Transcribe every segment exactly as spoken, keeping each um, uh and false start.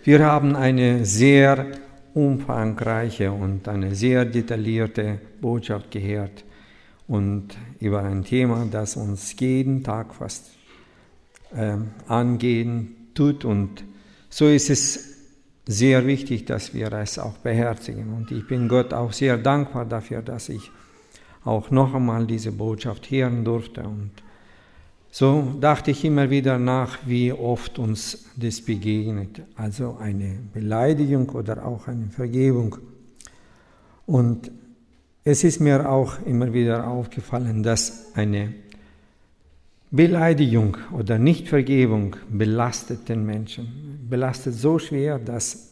Wir haben eine sehr umfangreiche und eine sehr detaillierte Botschaft gehört und über ein Thema, das uns jeden Tag fast äh, angehen tut. Und so ist es sehr wichtig, dass wir es auch beherzigen. Und ich bin Gott auch sehr dankbar dafür, dass ich auch noch einmal diese Botschaft hören durfte. Und so dachte ich immer wieder nach, wie oft uns das begegnet, also eine Beleidigung oder auch eine Vergebung. Und es ist mir auch immer wieder aufgefallen, dass eine Beleidigung oder Nichtvergebung belastet den Menschen, belastet so schwer, dass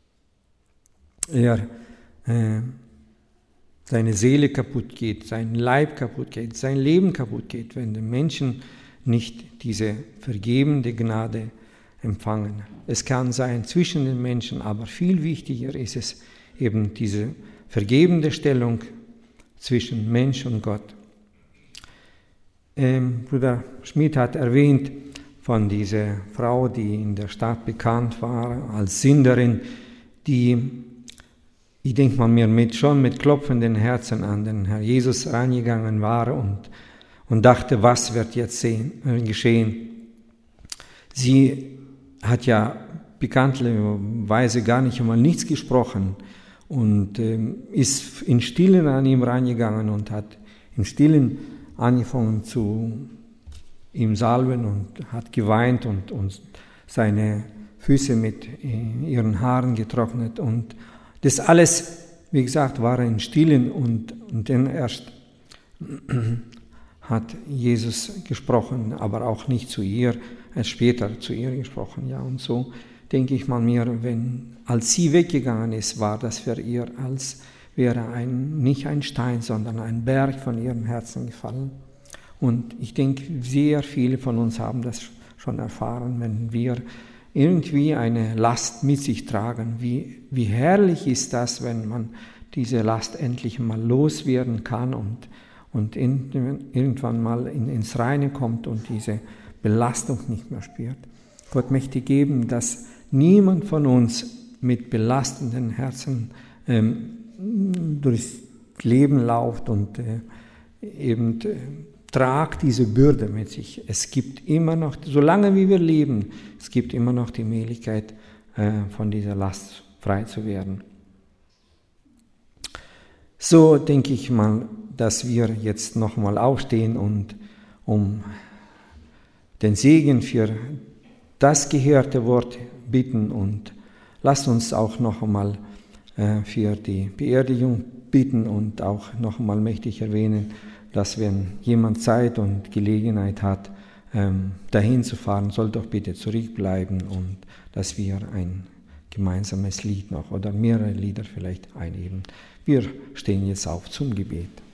er äh, seine Seele kaputt geht, sein Leib kaputt geht, sein Leben kaputt geht, wenn die Menschen nicht diese vergebende Gnade empfangen. Es kann sein zwischen den Menschen, aber viel wichtiger ist es eben diese vergebende Stellung zwischen Mensch und Gott. Ähm, Bruder Schmidt hat erwähnt von dieser Frau, die in der Stadt bekannt war als Sünderin, die, ich denke mal, mir mit, schon mit klopfenden Herzen an den Herr Jesus rangegangen war und und dachte, was wird jetzt sehen, äh, geschehen. Sie hat ja bekanntlicherweise gar nicht einmal nichts gesprochen und äh, ist in Stillen an ihm rangegangen und hat im Stillen angefangen zu ihm salben und hat geweint und, und seine Füße mit ihren Haaren getrocknet. Und das alles, wie gesagt, war in Stillen und, und dann erst hat Jesus gesprochen, aber auch nicht zu ihr, erst später zu ihr gesprochen. Ja, und so denke ich mal mir, wenn, als sie weggegangen ist, war das für ihr, als wäre ein, nicht ein Stein, sondern ein Berg von ihrem Herzen gefallen. Und ich denke, sehr viele von uns haben das schon erfahren, wenn wir irgendwie eine Last mit sich tragen. Wie, wie herrlich ist das, wenn man diese Last endlich mal loswerden kann und und irgendwann mal in, ins Reine kommt und diese Belastung nicht mehr spürt. Gott möchte geben, dass niemand von uns mit belastenden Herzen ähm, durchs Leben läuft und äh, eben äh, tragt diese Bürde mit sich. Es gibt immer noch, solange wie wir leben, es gibt immer noch die Möglichkeit, äh, von dieser Last frei zu werden. So denke ich mal, dass wir jetzt nochmal aufstehen und um den Segen für das gehörte Wort bitten und lasst uns auch noch einmal äh, für die Beerdigung bitten und auch noch einmal möchte ich erwähnen, dass wenn jemand Zeit und Gelegenheit hat, ähm, dahin zu fahren, soll doch bitte zurückbleiben und dass wir ein gemeinsames Lied noch oder mehrere Lieder vielleicht einheben. Wir stehen jetzt auf zum Gebet.